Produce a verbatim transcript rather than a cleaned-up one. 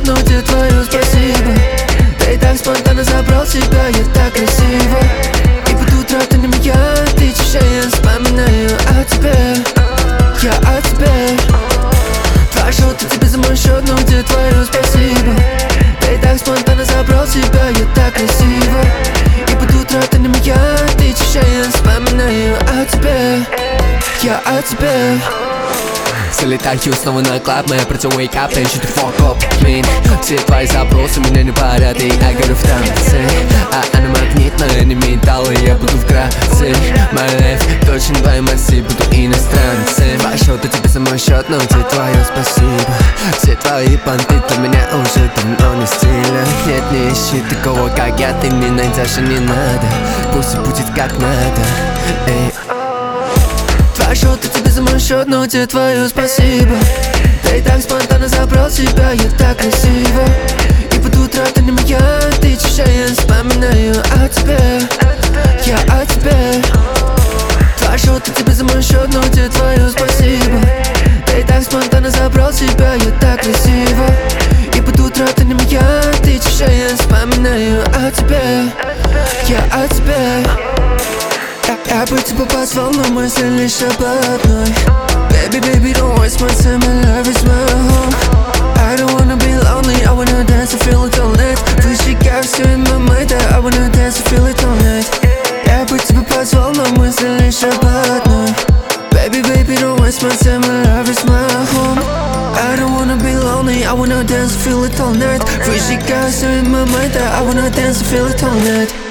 ноте твое спасибо. Ты так спонтанно забрал себя, я так красиво. И под утро ты на меня отвечаешь, я вспоминаю о тебе, я о тебе. Два шота тебе за мой счет, но где твое спасибо? Ты так спонтанно забрал себя, я так красиво. И под утро ты на меня отвечаешь, я вспоминаю о тебе, я о тебе. Залетаю снова на клаб, моя против wake up, and shut the fuck up, man. Все твои запросы меня не парят, и я горю в танце. А она магнитная, не металл, и я буду вкратце. My life, точно твои массы, буду иностранцем. Два шота тебе за мой счет, но где твое спасибо? Все твои понты для меня уже давно не стиля. Нет, не ищи такого, как я, ты мне найдешь, и не надо. Пусть будет как надо, эй. Два шота тебе за мой счет, но где твое спасибо? Ты так спонтанно забрал себя, я так красиво. И под утро ты на меня отвечаешь, я вспоминаю о тебе, я о тебе. Два шота тебе за мой счет, но где твое спасибо? Ты так спонтанно забрал себя, я так красиво. И под утро ты на меня отвечаешь, я вспоминаю о тебе, я о тебе. Я бы тебя позвал, но мысли лишь об одной. Baby, baby, don't waste my time, my love is my home. I don't wanna be lonely, I wanna dance and feel it all night. Выжигаю все in my mind, yeah, I wanna dance and feel it all night. Я бы тебя позвал, но мысли лишь об одной. Baby, baby, don't waste my time, my love is my home. I don't wanna be lonely, I wanna dance and feel it all night. Выжигаю все in my mind, yeah, I wanna dance and feel it all night.